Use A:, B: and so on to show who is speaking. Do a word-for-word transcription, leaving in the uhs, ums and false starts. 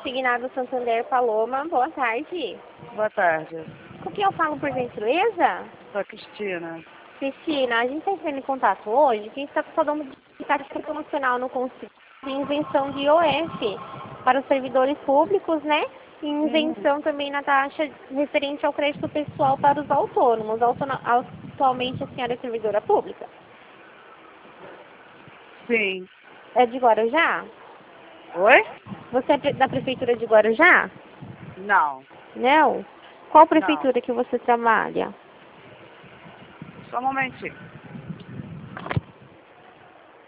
A: Consignado Santander Paloma, boa tarde.
B: Boa tarde.
A: Com quem eu falo por gentileza?
B: Sou a Cristina.
A: Cristina, a gente está entrando em contato hoje, que está falando de taxa promocional no Conselho de isenção de I O F para os servidores públicos, né? E isenção também na taxa referente ao crédito pessoal para os autônomos. Autono- Atualmente a senhora é servidora pública?
B: Sim.
A: É de Guarujá?
B: Oi?
A: Você é pre- da prefeitura de Guarujá?
B: Não.
A: Não? Qual
B: Não.
A: prefeitura que você trabalha?
B: Só um momentinho.